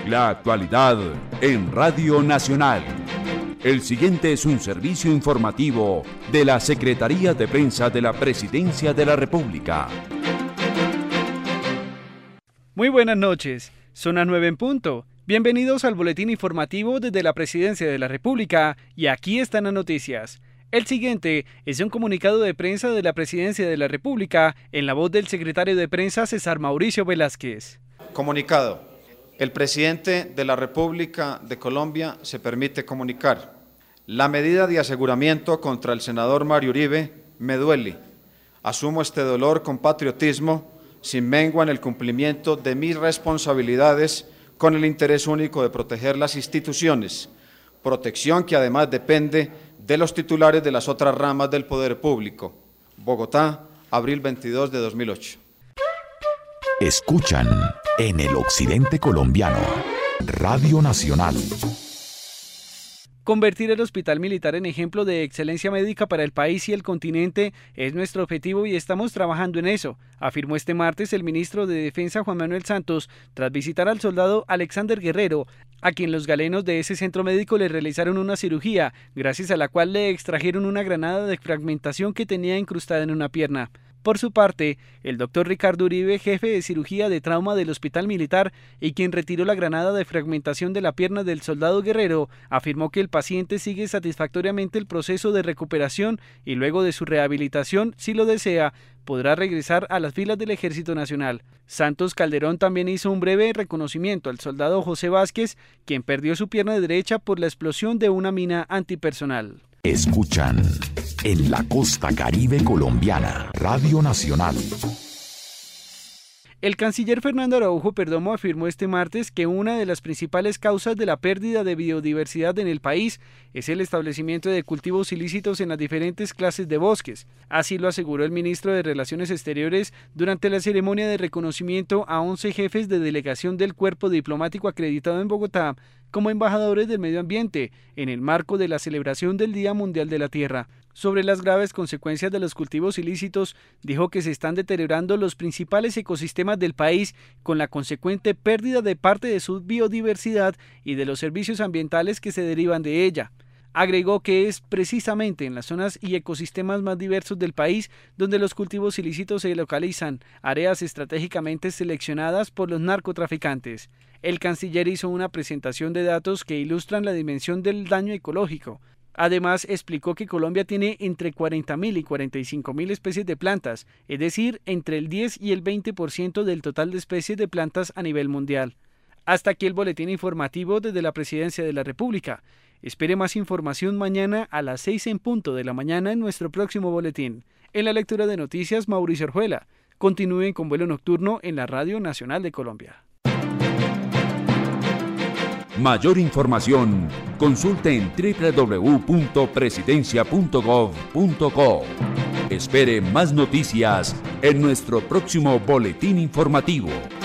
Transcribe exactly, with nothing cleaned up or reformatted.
La actualidad en Radio Nacional. El siguiente es un servicio informativo de la Secretaría de Prensa de la Presidencia de la República. Muy buenas noches, son las nueve en punto. Bienvenidos al boletín informativo desde la Presidencia de la República y aquí están las noticias. El siguiente es un comunicado de prensa de la Presidencia de la República en la voz del secretario de Prensa César Mauricio Velázquez. Comunicado. El presidente de la República de Colombia se permite comunicar. La medida de aseguramiento contra el senador Mario Uribe me duele. Asumo este dolor con patriotismo, sin mengua en el cumplimiento de mis responsabilidades con el interés único de proteger las instituciones, protección que además depende de los titulares de las otras ramas del poder público. Bogotá, abril veintidós de dos mil ocho. Escuchan en el occidente colombiano, Radio Nacional. Convertir el Hospital Militar en ejemplo de excelencia médica para el país y el continente es nuestro objetivo y estamos trabajando en eso, afirmó este martes el ministro de Defensa Juan Manuel Santos tras visitar al soldado Alexander Guerrero, a quien los galenos de ese centro médico le realizaron una cirugía, gracias a la cual le extrajeron una granada de fragmentación que tenía incrustada en una pierna. Por su parte, el doctor Ricardo Uribe, jefe de cirugía de trauma del Hospital Militar y quien retiró la granada de fragmentación de la pierna del soldado Guerrero, afirmó que el paciente sigue satisfactoriamente el proceso de recuperación y luego de su rehabilitación, si lo desea, podrá regresar a las filas del Ejército Nacional. Santos Calderón también hizo un breve reconocimiento al soldado José Vázquez, quien perdió su pierna derecha por la explosión de una mina antipersonal. Escuchan en la costa caribe colombiana, Radio Nacional. El canciller Fernando Araújo Perdomo afirmó este martes que una de las principales causas de la pérdida de biodiversidad en el país es el establecimiento de cultivos ilícitos en las diferentes clases de bosques. Así lo aseguró el ministro de Relaciones Exteriores durante la ceremonia de reconocimiento a once jefes de delegación del cuerpo diplomático acreditado en Bogotá como embajadores del medio ambiente, en el marco de la celebración del Día Mundial de la Tierra. Sobre las graves consecuencias de los cultivos ilícitos, dijo que se están deteriorando los principales ecosistemas del país con la consecuente pérdida de parte de su biodiversidad y de los servicios ambientales que se derivan de ella. Agregó que es precisamente en las zonas y ecosistemas más diversos del país donde los cultivos ilícitos se localizan, áreas estratégicamente seleccionadas por los narcotraficantes. El canciller hizo una presentación de datos que ilustran la dimensión del daño ecológico. Además, explicó que Colombia tiene entre cuarenta mil y cuarenta y cinco mil especies de plantas, es decir, entre el diez y el veinte por ciento del total de especies de plantas a nivel mundial. Hasta aquí el boletín informativo desde la Presidencia de la República. Espere más información mañana a las seis en punto de la mañana en nuestro próximo boletín. En la lectura de noticias, Mauricio Orjuela. Continúen con vuelo nocturno en la Radio Nacional de Colombia. Mayor información, consulte en doble u doble u doble u punto presidencia punto gov punto co. Espere más noticias en nuestro próximo boletín informativo.